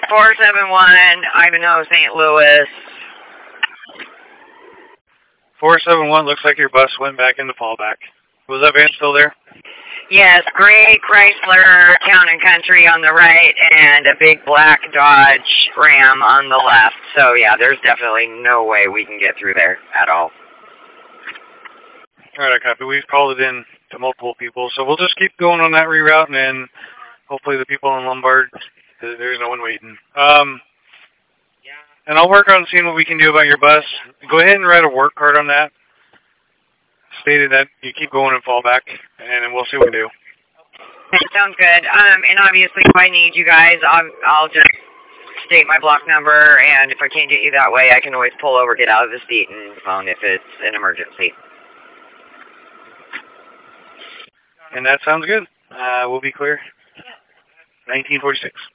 471, Ivanhoe, St. Louis. 471, looks like your bus went back into fallback. Was that van still there? Yes, gray Chrysler Town and Country on the right and a big black Dodge Ram on the left. So yeah, there's definitely no way we can get through there at all. All right, I copy. We've called it in to multiple people, so we'll just keep going on that reroute, and then hopefully the people in Lombard, there's no one waiting. And I'll work on seeing what we can do about your bus. Go ahead and write a work card on that, stating that you keep going and fall back, and then we'll see what we do. Sounds good. And obviously, if I need you guys, I'll just state my block number, and if I can't get you that way, I can always pull over, get out of the seat, and phone if it's an emergency. And that sounds good. We'll be clear. 1946.